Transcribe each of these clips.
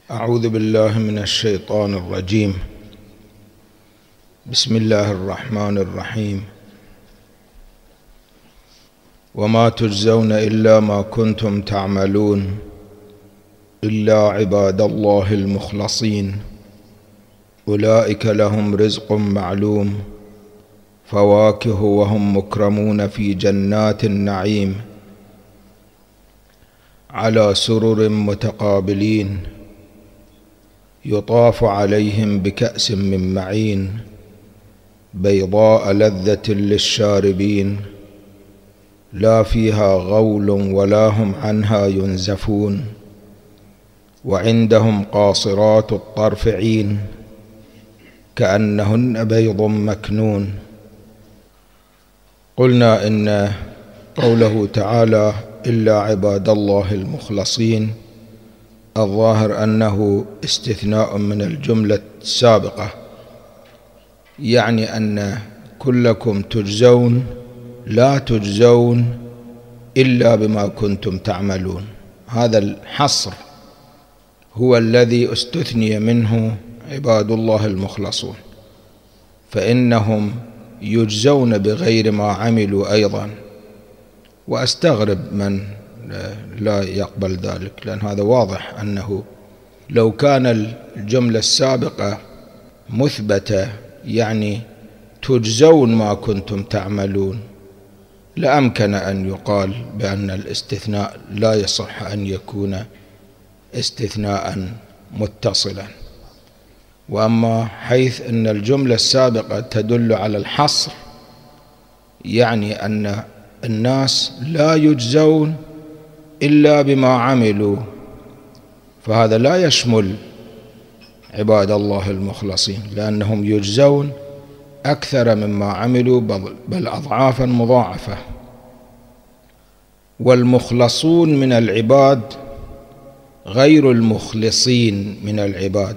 أعوذ بالله من الشيطان الرجيم. بسم الله الرحمن الرحيم. وما تجزون إلا ما كنتم تعملون إلا عباد الله المخلصين أولئك لهم رزق معلوم فواكه وهم مكرمون في جنات النعيم على سرر متقابلين يطاف عليهم بكأس من معين بيضاء لذة للشاربين لا فيها غول ولا هم عنها ينزفون وعندهم قاصرات الطرف عين كأنهن بيض مكنون. قلنا إن قوله تعالى إلا عباد الله المخلصين الظاهر أنه استثناء من الجملة السابقة، يعني أن كلكم تجزون لا تجزون إلا بما كنتم تعملون. هذا الحصر هو الذي استثني منه عباد الله المخلصون، فإنهم يجزون بغير ما عملوا أيضا، وأستغرب من لا يقبل ذلك، لأن هذا واضح أنه لو كان الجملة السابقة مثبتة يعني تجزون ما كنتم تعملون لأمكن أن يقال بأن الاستثناء لا يصح أن يكون استثناء متصلا. وأما حيث أن الجملة السابقة تدل على الحصر، يعني أن الناس لا يجزون إلا بما عملوا، فهذا لا يشمل عباد الله المخلصين، لأنهم يجزون أكثر مما عملوا بل أضعافا مضاعفة. والمخلصون من العباد غير المخلصين من العباد.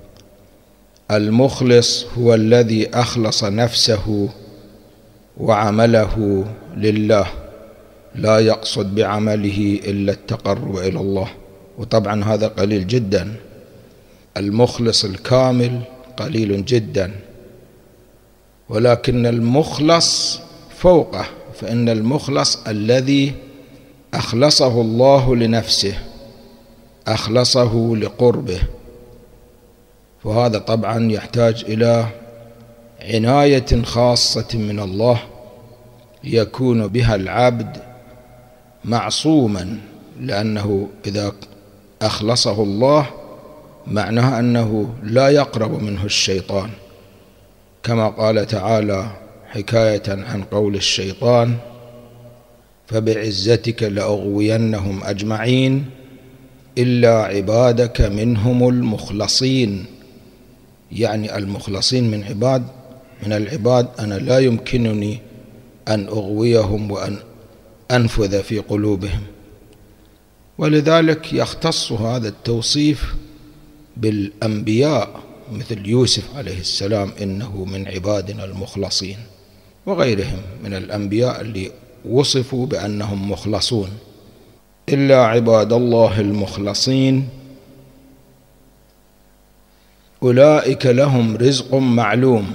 المخلص هو الذي أخلص نفسه وعمله لله، لا يقصد بعمله إلا التقرب إلى الله، وطبعا هذا قليل جدا. المخلص الكامل قليل جدا، ولكن المخلص فوقه، فإن المخلص الذي أخلصه الله لنفسه، أخلصه لقربه، وهذا طبعا يحتاج إلى عناية خاصة من الله يكون بها العبد معصوما، لأنه إذا أخلصه الله معناه أنه لا يقرب منه الشيطان، كما قال تعالى حكاية عن قول الشيطان فبعزتك لأغوينهم أجمعين إلا عبادك منهم المخلصين، يعني المخلصين من العباد أنا لا يمكنني أن أغويهم وأن أنفذ في قلوبهم. ولذلك يختص هذا التوصيف بالأنبياء مثل يوسف عليه السلام إنه من عبادنا المخلصين، وغيرهم من الأنبياء اللي وصفوا بأنهم مخلصون. إلا عباد الله المخلصين أولئك لهم رزق معلوم.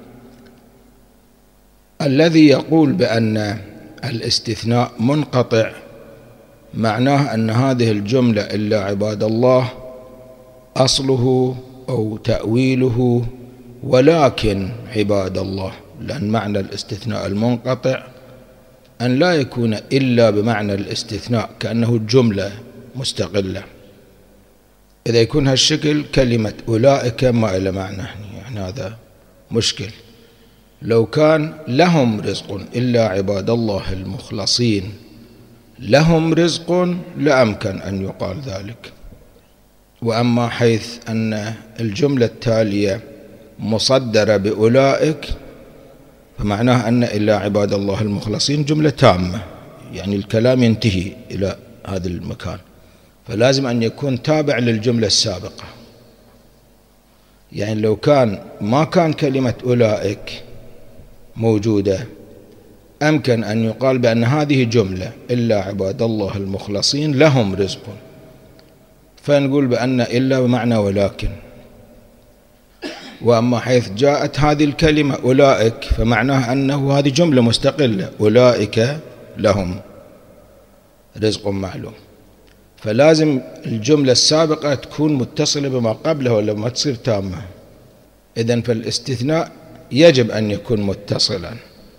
الذي يقول بأن الاستثناء منقطع معناه أن هذه الجملة إلا عباد الله أصله أو تأويله ولكن عباد الله، لأن معنى الاستثناء المنقطع أن لا يكون إلا بمعنى الاستثناء كأنه جملة مستقلة. إذا يكون هالشكل كلمة أولئك ما إلى معنى، يعني هذا مشكل. لو كان لهم رزق إلا عباد الله المخلصين لهم رزق لأمكن أن يقال ذلك. وأما حيث أن الجملة التالية مصدرة بأولئك فمعناه أن إلا عباد الله المخلصين جملة تامة، يعني الكلام ينتهي إلى هذا المكان، فلازم أن يكون تابع للجملة السابقة. يعني لو كان ما كان كلمة أولئك موجودة أمكن أن يقال بأن هذه جملة إلا عباد الله المخلصين لهم رزق، فنقول بأن إلا بمعنى ولكن. وأما حيث جاءت هذه الكلمة أولئك فمعناه أنه هذه جملة مستقلة، أولئك لهم رزق معلوم، فلازم الجملة السابقة تكون متصلة بما قبلها ولا ما تصير تامة. إذن فالاستثناء يجب أن يكون متصلا.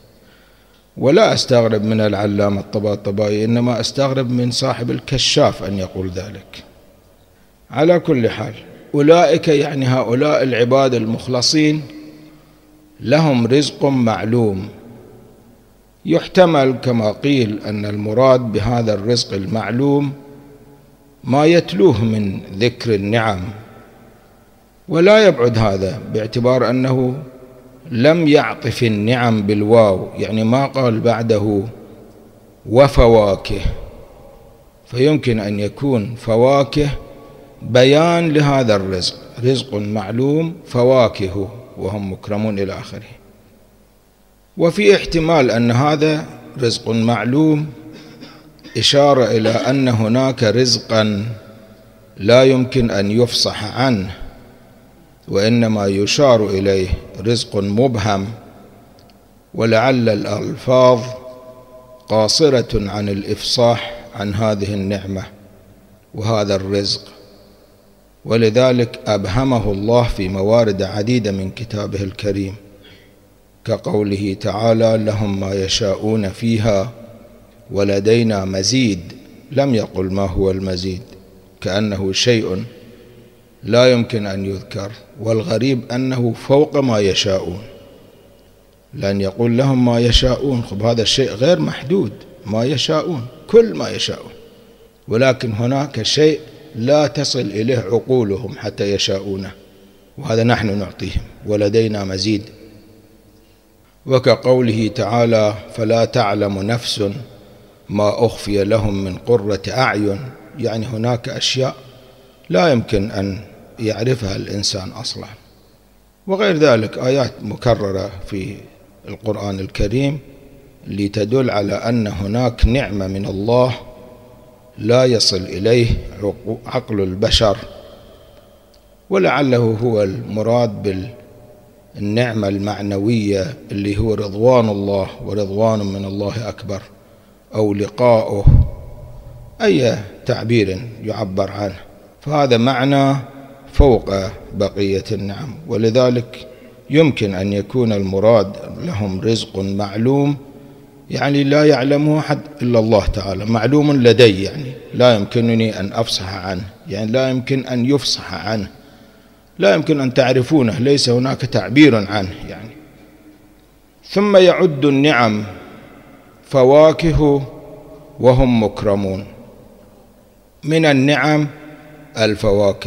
ولا أستغرب من العلامة الطباطبائي، إنما أستغرب من صاحب الكشاف أن يقول ذلك. على كل حال، أولئك يعني هؤلاء العباد المخلصين لهم رزق معلوم. يحتمل كما قيل أن المراد بهذا الرزق المعلوم ما يتلوه من ذكر النعم، ولا يبعد هذا باعتبار أنه لم يعطف النعم بالواو، يعني ما قال بعده وفواكه، فيمكن أن يكون فواكه بيان لهذا الرزق، رزق معلوم فواكه وهم مكرمون إلى آخره. وفي احتمال أن هذا رزق معلوم إشارة إلى أن هناك رزقا لا يمكن أن يفصح عنه، وإنما يشار إليه رزق مبهم، ولعل الألفاظ قاصرة عن الإفصاح عن هذه النعمة وهذا الرزق، ولذلك أبهمه الله في موارد عديدة من كتابه الكريم، كقوله تعالى لهم ما يشاءون فيها ولدينا مزيد، لم يقل ما هو المزيد كأنه شيء لا يمكن أن يذكر، والغريب أنه فوق ما يشاءون، لأن يقول لهم ما يشاءون، خب هذا الشيء غير محدود، ما يشاءون كل ما يشاءون، ولكن هناك شيء لا تصل إليه عقولهم حتى يشاءونه، وهذا نحن نعطيهم ولدينا مزيد. وكقوله تعالى فلا تعلم نفس ما أخفي لهم من قرة أعين، يعني هناك أشياء لا يمكن أن يعرفها الإنسان أصلا. وغير ذلك آيات مكررة في القرآن الكريم لتدل على أن هناك نعمة من الله لا يصل إليه عقل البشر، ولعله هو المراد بالنعمة المعنوية اللي هو رضوان الله، ورضوان من الله أكبر، أو لقاؤه، أي تعبير يعبر عنه، فهذا معنى فوق بقية النعم. ولذلك يمكن أن يكون المراد لهم رزق معلوم، يعني لا يعلمه أحد إلا الله تعالى، معلوم لدي، يعني لا يمكنني أن أفصح عنه، يعني لا يمكن أن يفصح عنه، لا يمكن أن تعرفونه، ليس هناك تعبير عنه يعني. ثم يعد النعم فواكه وهم مكرمون. من النعم الفواكه،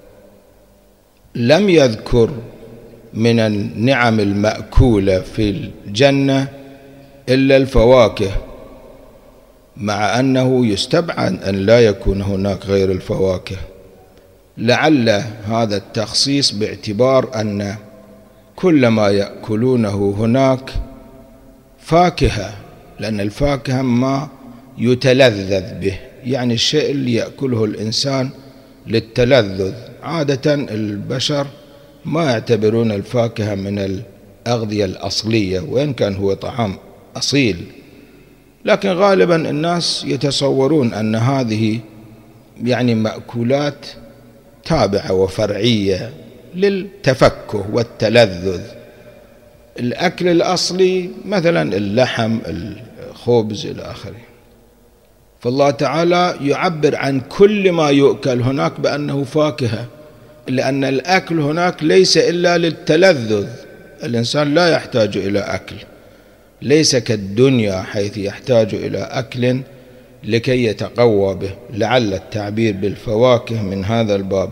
لم يذكر من النعم المأكولة في الجنة إلا الفواكه، مع أنه يستبعد أن لا يكون هناك غير الفواكه. لعل هذا التخصيص باعتبار أن كل ما يأكلونه هناك فاكهة، لأن الفاكهة ما يتلذذ به، يعني الشيء اللي يأكله الإنسان للتلذذ. عادة البشر ما يعتبرون الفاكهة من الأغذية الأصلية، وإن كان هو طعام أصيل، لكن غالبا الناس يتصورون أن هذه يعني مأكولات تابعة وفرعية للتفكه والتلذذ. الأكل الأصلي مثلا اللحم، الخبز إلى آخره. فالله تعالى يعبر عن كل ما يؤكل هناك بأنه فاكهة، لأن الأكل هناك ليس إلا للتلذذ، الإنسان لا يحتاج إلى أكل، ليس كالدنيا حيث يحتاج إلى أكل لكي يتقوى به، لعل التعبير بالفواكه من هذا الباب.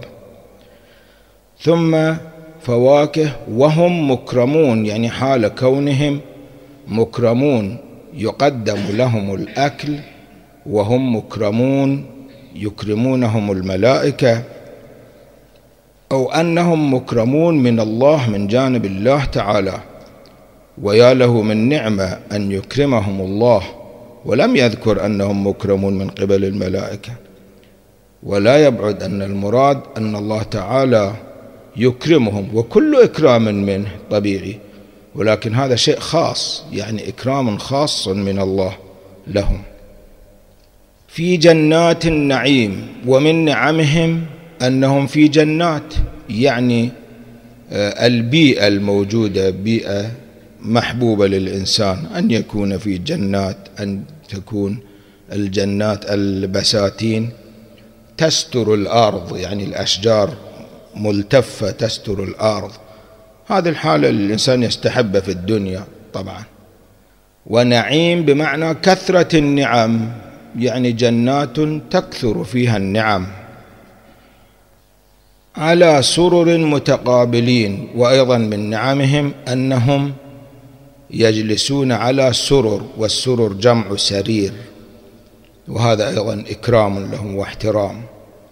ثم فواكه وهم مكرمون، يعني حال كونهم مكرمون، يقدم لهم الأكل وهم مكرمون، يكرمونهم الملائكة، أو أنهم مكرمون من الله، من جانب الله تعالى، ويا له من نعمة أن يكرمهم الله، ولم يذكر أنهم مكرمون من قبل الملائكة. ولا يبعد أن المراد أن الله تعالى يكرمهم، وكل إكرام منه طبيعي، ولكن هذا شيء خاص، يعني إكرام خاص من الله لهم. في جنات النعيم، ومن نعمهم أنهم في جنات، يعني البيئة الموجودة بيئة محبوبة للإنسان، أن يكون في جنات، أن تكون الجنات البساتين تستر الأرض، يعني الأشجار ملتفة تستر الأرض، هذه الحالة الإنسان يستحب في الدنيا طبعا. ونعيم بمعنى كثرة النعم، يعني جنات تكثر فيها النعم. على سرر متقابلين، وأيضا من نعمهم أنهم يجلسون على سرر، والسرر جمع سرير، وهذا أيضا إكرام لهم واحترام.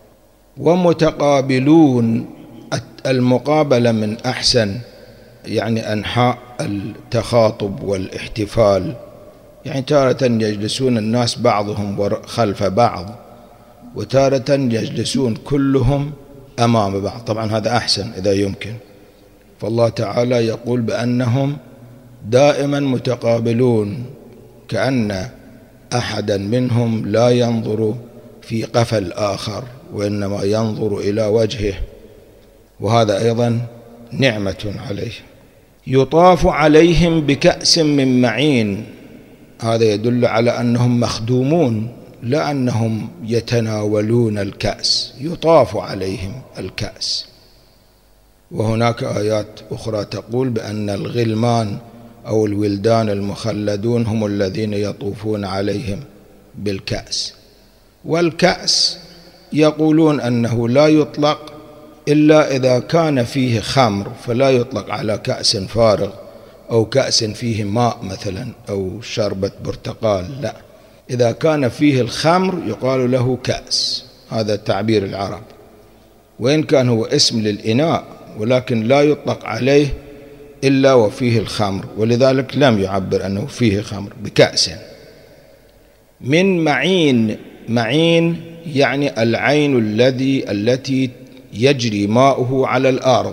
ومتقابلون، المقابلة من أحسن يعني أنحاء التخاطب والاحتفال، يعني تارة يجلسون الناس بعضهم خلف بعض، وتارة يجلسون كلهم أمام بعض، طبعا هذا أحسن إذا يمكن. فالله تعالى يقول بأنهم دائما متقابلون، كأن أحدا منهم لا ينظر في قفا الآخر، وإنما ينظر إلى وجهه، وهذا أيضا نعمة عليه. يطاف عليهم بكأس من معين، هذا يدل على أنهم مخدومون، لا أنهم يتناولون الكأس، يطاف عليهم الكأس. وهناك آيات أخرى تقول بأن الغلمان أو الولدان المخلدون هم الذين يطوفون عليهم بالكأس. والكأس يقولون أنه لا يطلق إلا إذا كان فيه خمر، فلا يطلق على كأس فارغ أو كأس فيه ماء مثلا أو شربة برتقال، لا، إذا كان فيه الخمر يقال له كأس، هذا تعبير العرب، وإن كان هو اسم للإناء، ولكن لا يطلق عليه إلا وفيه الخمر، ولذلك لم يعبر أنه فيه خمر بكأس. من معين، معين يعني العين التي يجري ماؤه على الأرض،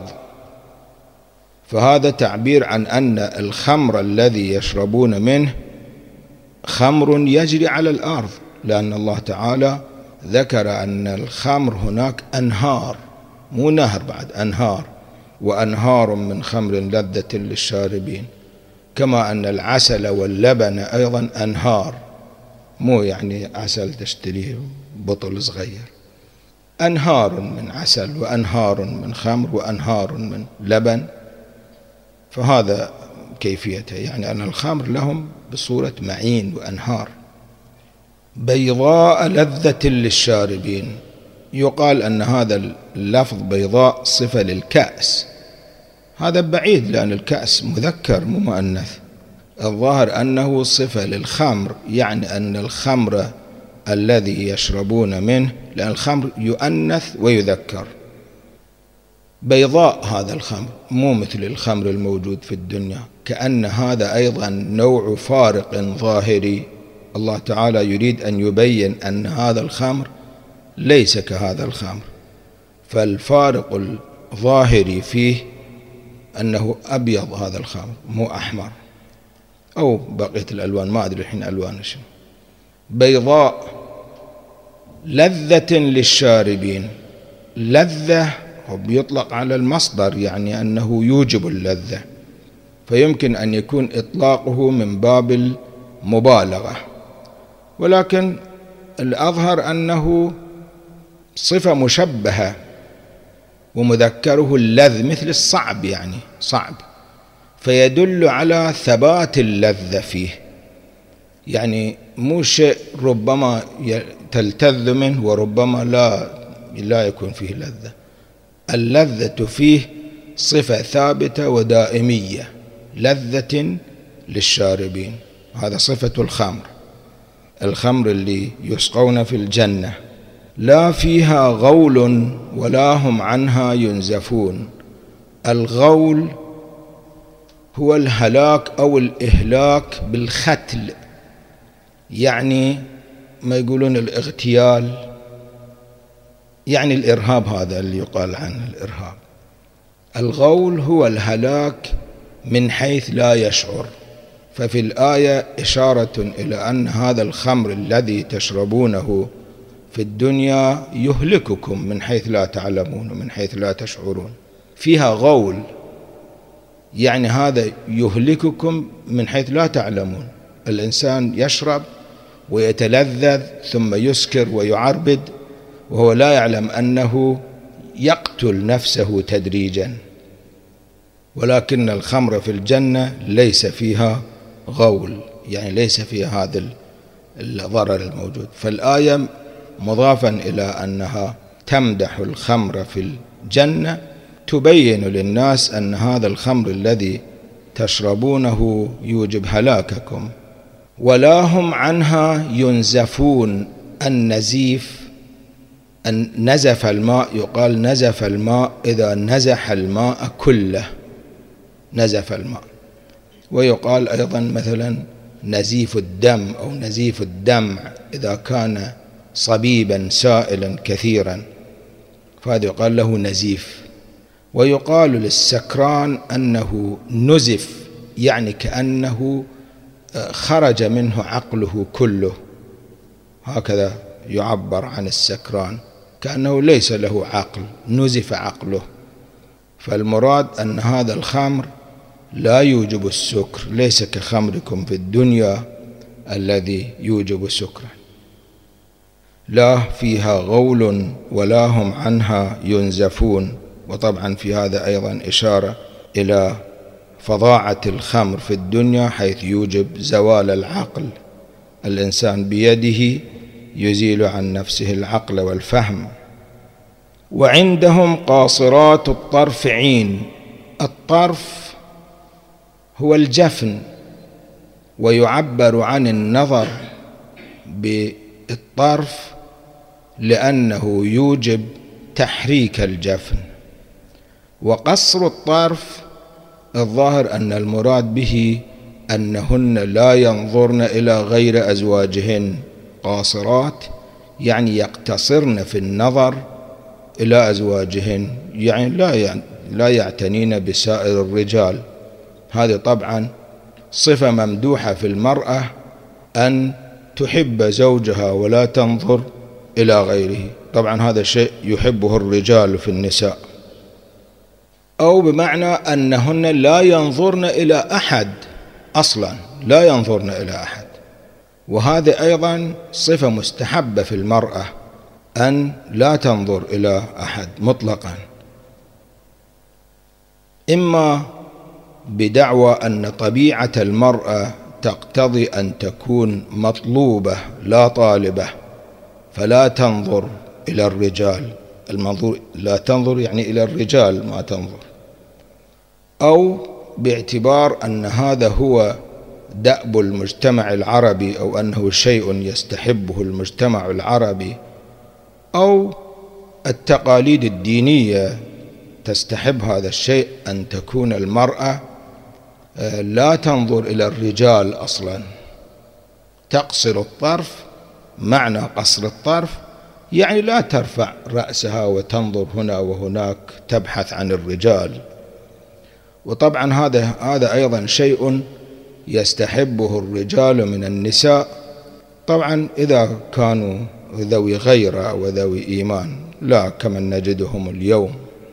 فهذا تعبير عن أن الخمر الذي يشربون منه خمر يجري على الأرض، لأن الله تعالى ذكر أن الخمر هناك أنهار، مو نهر بعد، أنهار، وأنهار من خمر لذة للشاربين، كما أن العسل واللبن أيضا أنهار، مو يعني عسل تشتريه بطل صغير، أنهار من عسل وأنهار من خمر وأنهار من لبن، فهذا كيفيته، يعني أن الخمر لهم بصورة معين وأنهار. بيضاء لذة للشاربين، يقال أن هذا اللفظ بيضاء صفة للكأس، هذا بعيد لأن الكأس مذكر مو مؤنث، الظاهر أنه صفة للخمر، يعني أن الخمر الذي يشربون منه، لأن الخمر يؤنث ويذكر، بيضاء هذا الخمر، مو مثل الخمر الموجود في الدنيا، كأن هذا أيضا نوع فارق ظاهري، الله تعالى يريد أن يبين أن هذا الخمر ليس كهذا الخمر، فالفارق الظاهري فيه أنه أبيض هذا الخمر مو أحمر أو بقية الألوان، ما أدري الحين ألوان شنو. بيضاء لذة للشاربين، لذة بيطلق على المصدر، يعني أنه يوجب اللذة، فيمكن أن يكون إطلاقه من باب المبالغة، ولكن الأظهر أنه صفة مشبهة، ومذكره اللذ مثل الصعب، يعني صعب، فيدل على ثبات اللذة فيه، يعني مو شيء ربما تلتذ منه وربما لا يكون فيه لذة، اللذة فيه صفة ثابتة ودائمية، لذة للشاربين، هذا صفة الخمر اللي يسقون في الجنة، لا فيها غول ولا هم عنها ينزفون. الغول هو الهلاك أو الإهلاك بالختل، يعني ما يقولون الاغتيال، يعني الإرهاب، هذا اللي يقال عنه الإرهاب. الغول هو الهلاك من حيث لا يشعر. ففي الآية إشارة إلى أن هذا الخمر الذي تشربونه في الدنيا يهلككم من حيث لا تعلمون ومن حيث لا تشعرون. فيها غول، يعني هذا يهلككم من حيث لا تعلمون. الإنسان يشرب ويتلذذ ثم يسكر ويعربد وهو لا يعلم أنه يقتل نفسه تدريجا. ولكن الخمر في الجنة ليس فيها غول، يعني ليس فيها هذا الضرر الموجود. فالآية مضافا إلى أنها تمدح الخمر في الجنة تبين للناس أن هذا الخمر الذي تشربونه يوجب هلاككم. ولا هم عنها ينزفون. النزيف، أن نزف الماء، يقال نزف الماء إذا نزح الماء كله، نزف الماء. ويقال أيضا مثلا نزيف الدم أو نزيف الدمع إذا كان صبيبا سائلا كثيرا، فهذا يقال له نزيف. ويقال للسكران أنه نزف، يعني كأنه خرج منه عقله كله، هكذا يعبر عن السكران، كأنه ليس له عقل، نزف عقله. فالمراد أن هذا الخمر لا يوجب السكر، ليس كخمركم في الدنيا الذي يوجب سكرا. لا فيها غول ولا هم عنها ينزفون. وطبعا في هذا أيضا إشارة إلى فظاعة الخمر في الدنيا حيث يوجب زوال العقل. الإنسان بيده يزيل عن نفسه العقل والفهم. وعندهم قاصرات الطرف عين. الطرف هو الجفن، ويعبر عن النظر بالطرف لأنه يوجب تحريك الجفن. وقصر الطرف الظاهر أن المراد به أنهن لا ينظرن إلى غير أزواجهن. قاصرات يعني يقتصرن في النظر إلى أزواجهن، يعني لا يعتنين بسائر الرجال. هذه طبعا صفة ممدوحة في المرأة، أن تحب زوجها ولا تنظر إلى غيره. طبعا هذا شيء يحبه الرجال في النساء. أو بمعنى أنهن لا ينظرن إلى أحد أصلا، لا ينظرن إلى أحد. وهذا أيضا صفة مستحبة في المرأة، أن لا تنظر إلى أحد مطلقا، إما بدعوى أن طبيعة المرأة تقتضي أن تكون مطلوبة لا طالبة، فلا تنظر إلى الرجال. المنظور لا تنظر يعني إلى الرجال ما تنظر. أو باعتبار أن هذا هو دأب المجتمع العربي، أو أنه شيء يستحبه المجتمع العربي، أو التقاليد الدينية تستحب هذا الشيء، أن تكون المرأة لا تنظر إلى الرجال أصلا، تقصر الطرف. معنى قصر الطرف يعني لا ترفع رأسها وتنظر هنا وهناك تبحث عن الرجال. وطبعا هذا أيضا شيء يستحبه الرجال من النساء، طبعا إذا كانوا ذوي غيرة وذوي إيمان، لا كمن نجدهم اليوم.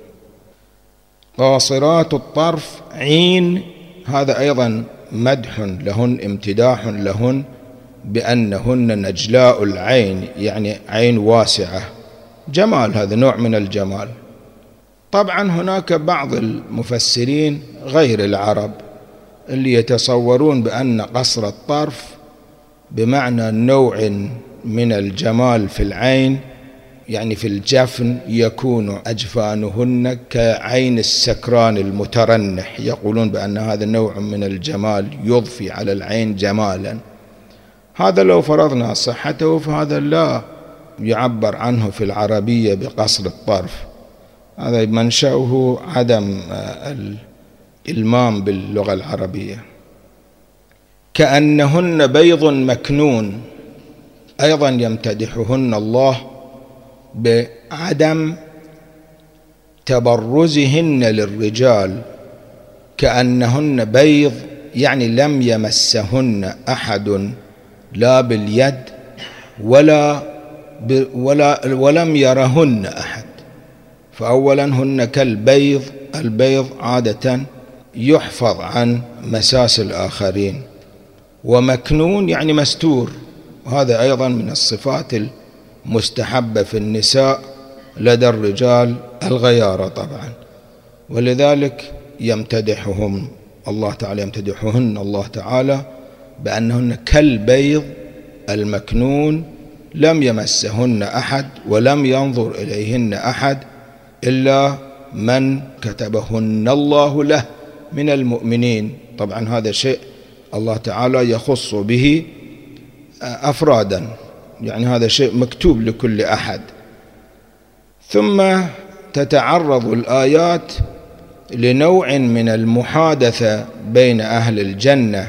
قاصرات الطرف عين، هذا أيضا مدح لهن، امتداح لهن بأنهن نجلاء العين، يعني عين واسعة، جمال، هذا نوع من الجمال. طبعا هناك بعض المفسرين غير العرب اللي يتصورون بأن قصر الطرف بمعنى نوع من الجمال في العين، يعني في الجفن يكون أجفانهن كعين السكران المترنح، يقولون بأن هذا نوع من الجمال يضفي على العين جمالا. هذا لو فرضنا صحته فهذا لا يعبر عنه في العربية بقصر الطرف، هذا منشأه عدم الإلمام باللغة العربية. كأنهن بيض مكنون، أيضا يمتدحهن الله بعدم تبرزهن للرجال كأنهن بيض، يعني لم يمسهن أحد لا باليد ولم يرهن أحد. فأولا هن كالبيض، البيض عادة يحفظ عن مساس الآخرين، ومكنون يعني مستور، وهذا أيضا من الصفات المستحبة في النساء، لدى الرجال الغيارة طبعا. ولذلك يمتدحهم الله تعالى، يمتدحهن الله تعالى بأنهن كالبيض المكنون، لم يمسهن أحد ولم ينظر إليهن أحد إلا من كتبهن الله له من المؤمنين. طبعا هذا شيء الله تعالى يخص به أفرادا، يعني هذا شيء مكتوب لكل أحد. ثم تتعرض الآيات لنوع من المحادثة بين أهل الجنة،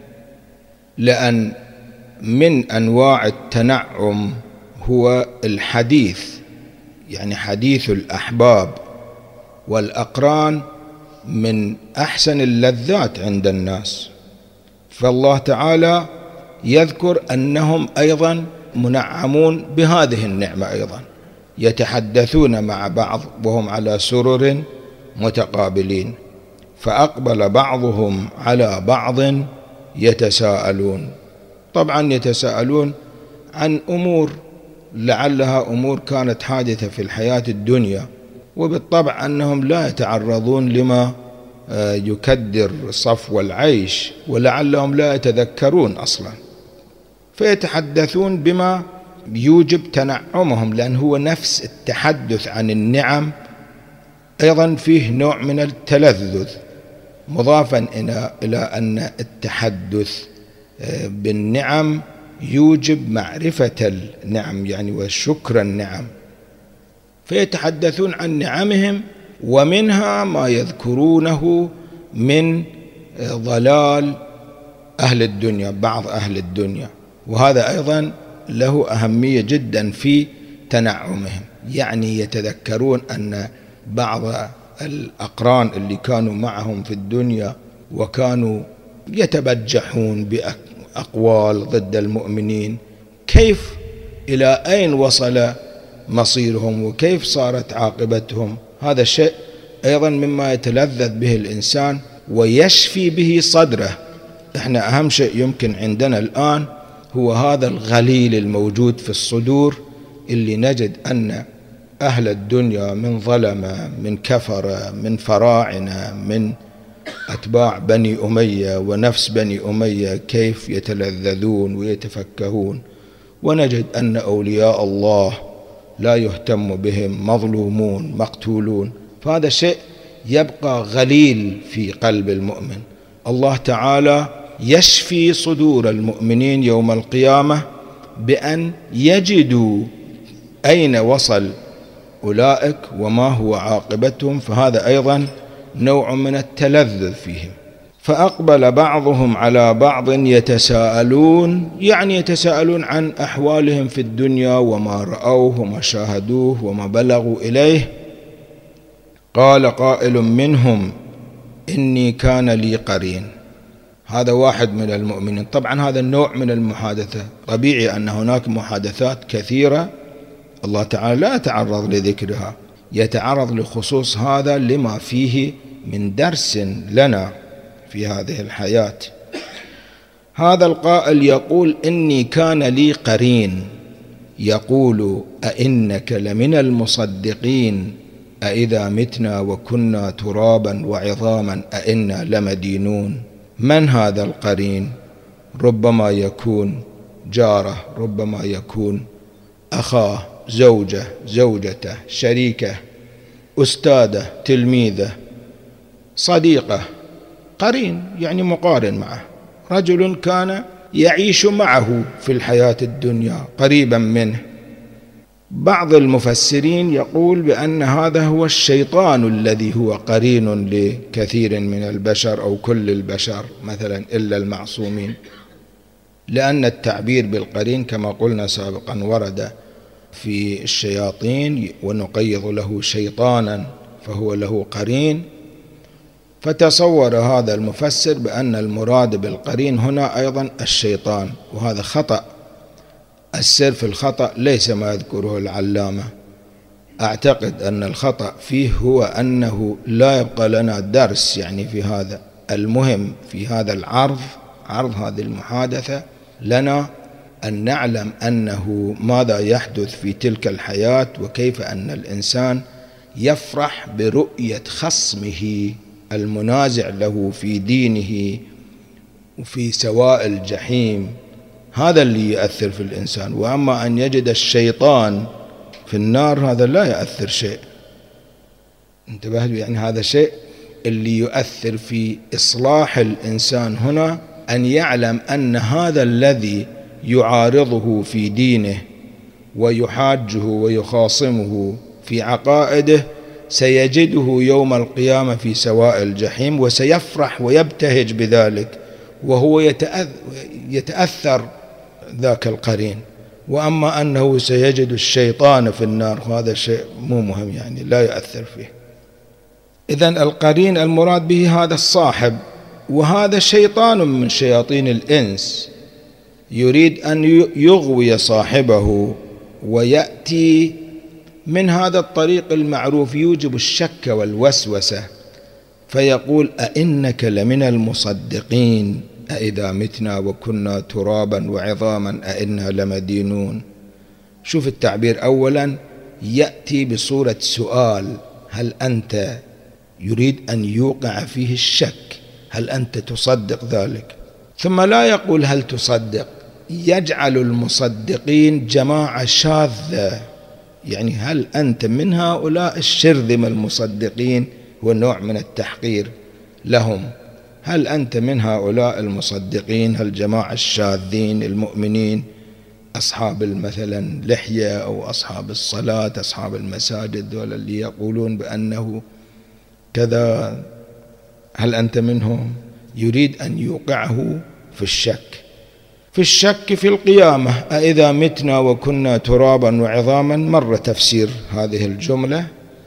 لأن من أنواع التنعم هو الحديث، يعني حديث الأحباب والأقران من أحسن اللذات عند الناس. فالله تعالى يذكر أنهم أيضا منعمون بهذه النعمة، أيضا يتحدثون مع بعض وهم على سرر متقابلين، فأقبل بعضهم على بعض يتساءلون. طبعا يتساءلون عن أمور لعلها أمور كانت حادثة في الحياة الدنيا، وبالطبع أنهم لا يتعرضون لما يكدر صفو العيش، ولعلهم لا يتذكرون أصلا، فيتحدثون بما يوجب تنعمهم، لأن هو نفس التحدث عن النعم أيضا فيه نوع من التلذذ، مضافا إلى أن التحدث بالنعم يوجب معرفة النعم يعني وشكر النعم. فيتحدثون عن نعمهم، ومنها ما يذكرونه من ضلال أهل الدنيا، بعض أهل الدنيا، وهذا أيضا له أهمية جدا في تنعمهم. يعني يتذكرون أن بعض الأقران اللي كانوا معهم في الدنيا وكانوا يتبجحون بأقوال ضد المؤمنين، كيف إلى أين وصل مصيرهم وكيف صارت عاقبتهم. هذا الشيء أيضا مما يتلذذ به الإنسان ويشفي به صدره. احنا أهم شيء يمكن عندنا الآن هو هذا الغليل الموجود في الصدور، اللي نجد أن أهل الدنيا من ظلمة، من كفرة، من فراعنة، من أتباع بني أمية ونفس بني أمية كيف يتلذذون ويتفكهون، ونجد أن أولياء الله لا يهتم بهم، مظلومون مقتولون. فهذا شيء يبقى غليل في قلب المؤمن. الله تعالى يشفي صدور المؤمنين يوم القيامة بأن يجدوا أين وصل أولئك وما هو عاقبتهم، فهذا أيضا نوع من التلذذ فيهم. فأقبل بعضهم على بعض يتساءلون، يعني يتساءلون عن أحوالهم في الدنيا وما رأوه وما شاهدوه وما بلغوا إليه. قال قائل منهم إني كان لي قرين. هذا واحد من المؤمنين. طبعا هذا النوع من المحادثة طبيعي أن هناك محادثات كثيرة الله تعالى لا يتعرض لذكرها، يتعرض لخصوص هذا لما فيه من درس لنا في هذه الحياة. هذا القائل يقول إني كان لي قرين يقول أئنك لمن المصدقين أئذا متنا وكنا ترابا وعظاما أئنا لمدينون. من هذا القرين؟ ربما يكون جاره، ربما يكون أخاه، زوجه، زوجته، شريكه، أستاذه، تلميذه، صديقه. قرين يعني مقارن معه، رجل كان يعيش معه في الحياة الدنيا قريبا منه. بعض المفسرين يقول بأن هذا هو الشيطان الذي هو قرين لكثير من البشر أو كل البشر مثلا إلا المعصومين، لأن التعبير بالقرين كما قلنا سابقا ورد في الشياطين ونقيض له شيطانا فهو له قرين، فتصور هذا المفسر بأن المراد بالقرين هنا أيضا الشيطان، وهذا خطأ. السر في الخطأ ليس ما يذكره العلامة، أعتقد أن الخطأ فيه هو أنه لا يبقى لنا درس يعني في هذا. المهم في هذا العرض، عرض هذه المحادثة، لنا أن نعلم أنه ماذا يحدث في تلك الحياة، وكيف أن الإنسان يفرح برؤية خصمه المنازع له في دينه وفي سواء الجحيم. هذا اللي يؤثر في الإنسان. وأما أن يجد الشيطان في النار هذا لا يؤثر شيء. انتبهوا، يعني هذا شيء اللي يؤثر في إصلاح الإنسان هنا أن يعلم أن هذا الذي يعارضه في دينه ويحاجه ويخاصمه في عقائده سيجده يوم القيامة في سواء الجحيم، وسيفرح ويبتهج بذلك، وهو يتأثر ذاك القرين. وأما أنه سيجد الشيطان في النار هذا شيء مو مهم، يعني لا يؤثر فيه. إذن القرين المراد به هذا الصاحب، وهذا شيطان من شياطين الإنس يريد أن يغوي صاحبه، ويأتي من هذا الطريق المعروف يوجب الشك والوسوسة، فيقول: أئنك لمن المصدقين أئذا متنا وكنا ترابا وعظاما أئنا لمدينون. شوف التعبير، أولا يأتي بصورة سؤال، هل أنت، يريد أن يوقع فيه الشك، هل أنت تصدق ذلك؟ ثم لا يقول هل تصدق، يجعل المصدقين جماعة شاذة، يعني هل أنت من هؤلاء الشرذمة المصدقين، هو نوع من التحقير لهم. هل أنت من هؤلاء المصدقين، الجماعة الشاذين المؤمنين، أصحاب مثلا لحية أو أصحاب الصلاة، أصحاب المساجد، ولا اللي يقولون بأنه كذا، هل أنت منهم؟ يريد أن يوقعه في الشك، في الشك في القيامة. أئذا متنا وكنا ترابا وعظاما، مر تفسير هذه الجملة.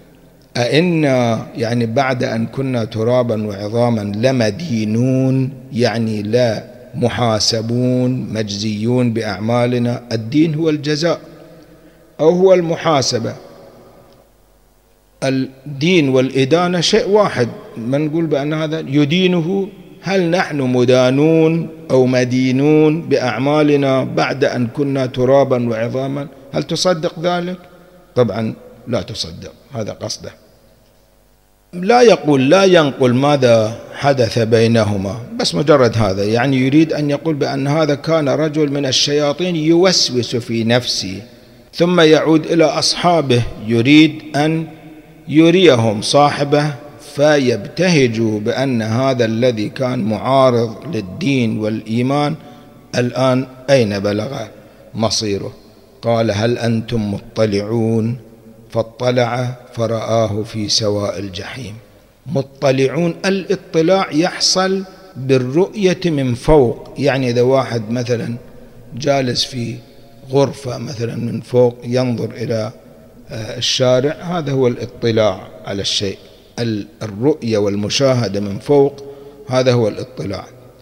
أئنا يعني بعد أن كنا ترابا وعظاما لمدينون، يعني لا محاسبون مجزيون بأعمالنا. الدين هو الجزاء أو هو المحاسبة. الدين والإدانة شيء واحد، ما نقول بأن هذا يدينه. هل نحن مدانون أو مدينون بأعمالنا بعد أن كنا ترابا وعظاما؟ هل تصدق ذلك؟ طبعا لا تصدق، هذا قصده. لا يقول، لا ينقل ماذا حدث بينهما، بس مجرد هذا، يعني يريد أن يقول بأن هذا كان رجل من الشياطين يوسوس في نفسه، ثم يعود إلى أصحابه يريد أن يريهم صاحبه فيبتهجوا بأن هذا الذي كان معارض للدين والإيمان الآن أين بلغ مصيره. قال: هل أنتم مطلعون؟ فاطلع فرآه في سواء الجحيم. مطلعون، الاطلاع يحصل بالرؤية من فوق، يعني إذا واحد مثلا جالس في غرفة مثلا من فوق ينظر إلى الشارع، هذا هو الاطلاع على الشيء. الرؤية والمشاهدة من فوق هذا هو الاطلاع.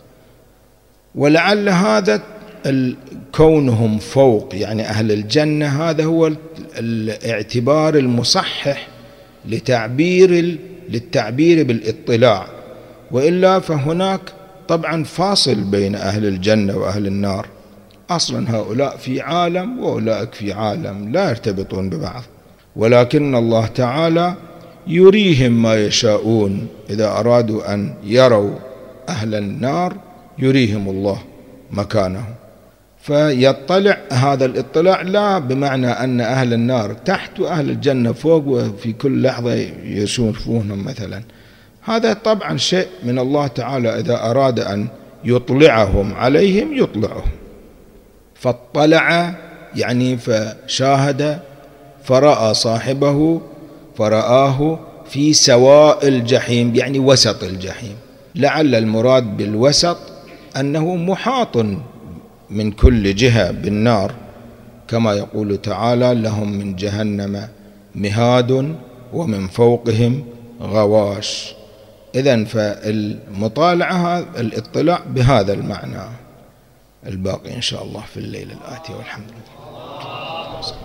ولعل هذا كونهم فوق، يعني أهل الجنة، هذا هو الاعتبار المصحح للتعبير بالاطلاع. وإلا فهناك طبعا فاصل بين أهل الجنة وأهل النار. أصلا هؤلاء في عالم وأولئك في عالم، لا يرتبطون ببعض، ولكن الله تعالى يريهم ما يشاءون. إذا أرادوا أن يروا أهل النار يريهم الله مكانهم، فيطلع. هذا الاطلاع لا بمعنى أن أهل النار تحت وأهل الجنة فوق وفي كل لحظة يشوفونهم مثلا. هذا طبعا شيء من الله تعالى، إذا أراد أن يطلعهم عليهم يطلعهم. فاطلع يعني فشاهد، فرأى صاحبه، فرآه في سواء الجحيم، يعني وسط الجحيم. لعل المراد بالوسط أنه محاط من كل جهة بالنار، كما يقول تعالى لهم من جهنم مهاد ومن فوقهم غواش. إذن فالمطالعة الاطلاع بهذا المعنى. الباقي إن شاء الله في الليلة الآتية، والحمد لله.